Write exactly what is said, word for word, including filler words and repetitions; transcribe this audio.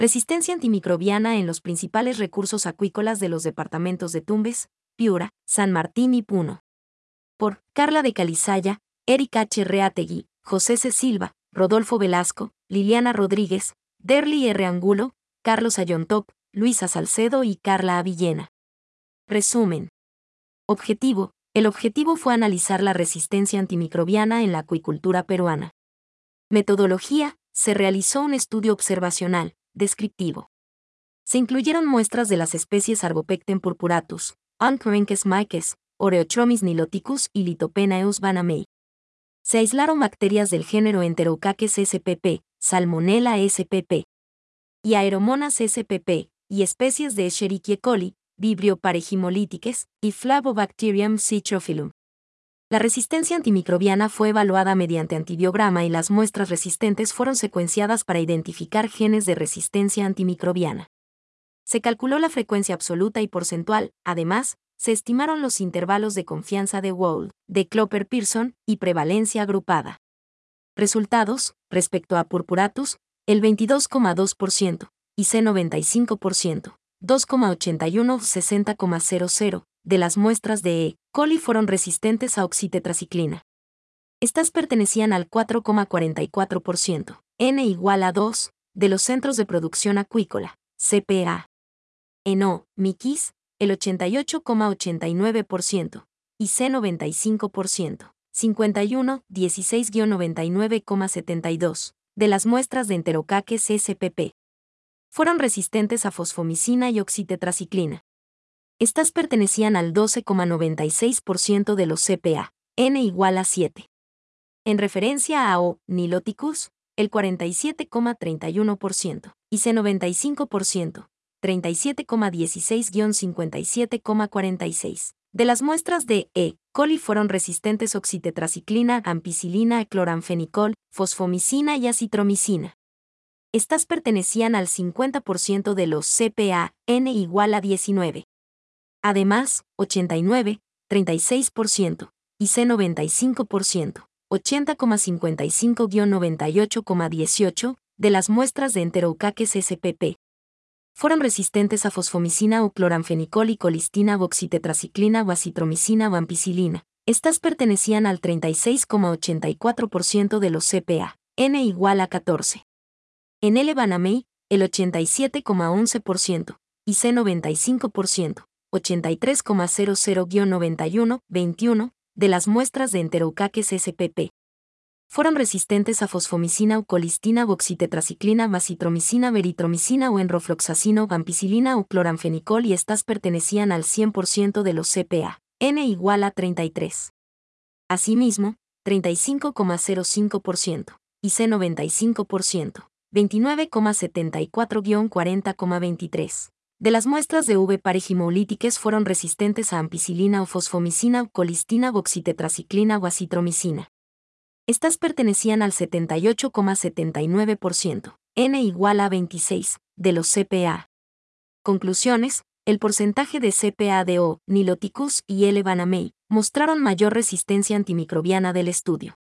Resistencia antimicrobiana en los principales recursos acuícolas de los departamentos de Tumbes, Piura, San Martín y Puno. Por Carla de Calizaya, Erika H. Reategui, José C. Silva, Rodolfo Velasco, Liliana Rodríguez, Derly R. Angulo, Carlos Ayontop, Luisa Salcedo y Carla Avillena. Resumen. Objetivo. El objetivo fue analizar la resistencia antimicrobiana en la acuicultura peruana. Metodología. Se realizó un estudio observacional, descriptivo. Se incluyeron muestras de las especies Arbopecten purpuratus, Oncorhynchus maeques, Oreochromis niloticus y Litopenaeus banamei. Se aislaron bacterias del género Enterococcus spp, Salmonella spp y Aeromonas spp, y especies de Escherichia coli, Vibrio parejimolitiques y Flavobacterium citrophilum. La resistencia antimicrobiana fue evaluada mediante antibiograma y las muestras resistentes fueron secuenciadas para identificar genes de resistencia antimicrobiana. Se calculó la frecuencia absoluta y porcentual, además, se estimaron los intervalos de confianza de Wald, de Clopper-Pearson y prevalencia agrupada. Resultados, respecto a Purpuratus, el veintidós coma dos por ciento, y C noventa y cinco por ciento, dos coma ochenta y uno a sesenta coma cero cero, de las muestras de E. coli fueron resistentes a oxitetraciclina. Estas pertenecían al cuatro coma cuarenta y cuatro por ciento, N igual a dos, de los centros de producción acuícola, C P A. En O. miquis, el ochenta y ocho coma ochenta y nueve por ciento, y C noventa y cinco por ciento, cincuenta y uno, dieciséis a noventa y nueve coma setenta y dos, de las muestras de Enterococcus spp. Fueron resistentes a fosfomicina y oxitetraciclina. Estas pertenecían al doce coma noventa y seis por ciento de los C P A, N igual a siete. En referencia a O. niloticus, el cuarenta y siete coma treinta y uno por ciento, y C noventa y cinco por ciento, treinta y siete coma dieciséis a cincuenta y siete coma cuarenta y seis. De las muestras de E. coli fueron resistentes a oxitetraciclina, ampicilina, cloranfenicol, fosfomicina y acitromicina. Estas pertenecían al cincuenta por ciento de los C P A, N igual a diecinueve. Además, ochenta y nueve, treinta y seis por ciento, y C noventa y cinco por ciento, ochenta coma cincuenta y cinco a noventa y ocho coma dieciocho, de las muestras de Enterococcus spp. Fueron resistentes a fosfomicina o cloranfenicol y colistina o oxitetraciclina o acitromicina o ampicilina. Estas pertenecían al treinta y seis coma ochenta y cuatro por ciento de los C P A, N igual a catorce. En L. banamei, el ochenta y siete coma once por ciento, y C noventa y cinco por ciento, ochenta y tres coma cero cero a noventa y uno, veintiuno, de las muestras de Enterococcus spp. Fueron resistentes a fosfomicina o colistina o oxitetraciclina, acitromicina, veritromicina o enrofloxacino, ampicilina o cloranfenicol y estas pertenecían al cien por ciento de los C P A, N igual a treinta y tres. Asimismo, treinta y cinco coma cero cinco por ciento, y C noventa y cinco por ciento, veintinueve coma setenta y cuatro a cuarenta coma veintitrés. De las muestras de V. parejimolitiques fueron resistentes a ampicilina o fosfomicina o colistina o oxitetraciclina o acitromicina. Estas pertenecían al setenta y ocho coma setenta y nueve por ciento, N igual a veintiséis, de los C P A. Conclusiones. El porcentaje de C P A de O. niloticus y L. banamei mostraron mayor resistencia antimicrobiana del estudio.